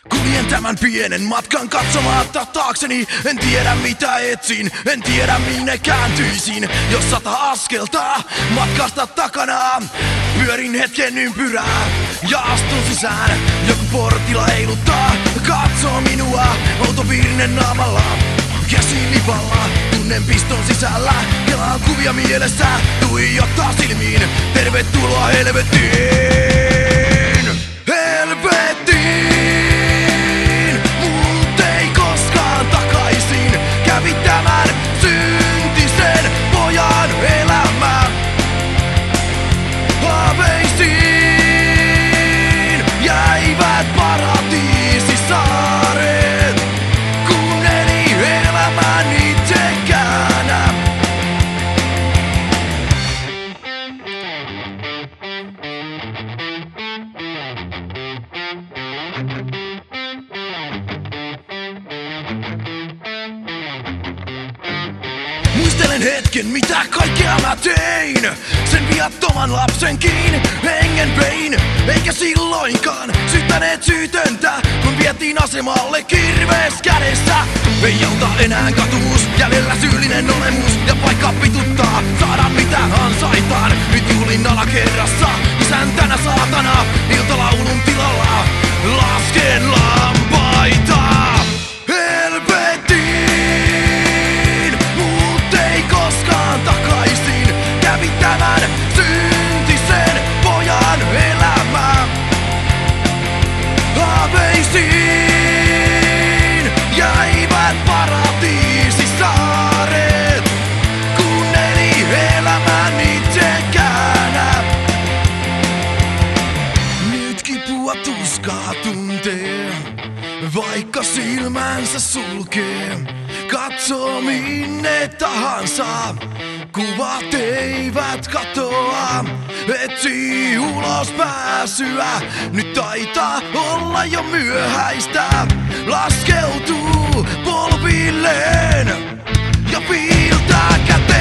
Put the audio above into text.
Kuljen tämän pienen matkan katsomatta taakseni. En tiedä mitä etsin, en tiedä minne kääntyisin. Jos 100 askelta matkasta takana, pyörin hetken ympyrää ja astun sisään. Joku portilla heiluttaa, katsoo minua, outo piirine naamalla, käsi lipalla. Tunnen piston sisällä, kelaan kuvia mielessä, tuijottaa silmiin. Tervetuloa helvettiin, helvettiin. Mut ei koskaan takaisin, kävi tämän syntisen pojan elämä. Haaveisiin jäivät paratiisisaaret, kun eli elämän itsekään. Muistelen hetken, mitä kaikkea mä tein. Sen viattoman lapsenkin hengen vein. Eikä silloinkaan syyttäneet syytöntä, kun vietiin asemalle kirves kädessä. Ei auta enää katumus, jäljellä syyllinen olemus. Ja vaikka pituttaa, saada mitä ansaitaan. Nyt juhlin alakerrassa, isäntänä saatana. Iltalaulun tilalla lasken lampaita. Helvettiin, mut ei koskaan takaisin. Kävi tämän syntisen pojan elämä. Haaveisiin jäivät paratiisisaaret, kun eli elämän itsekään. Nyt kipua tuskaa tuntee, vaikka silmänsä sulkee. Katsoo minne tahansa, kuvat eivät katoa. Etsii ulos pääsyä, nyt taitaa olla jo myöhäistä. Laskeutuu polvilleen ja piiltää käteen.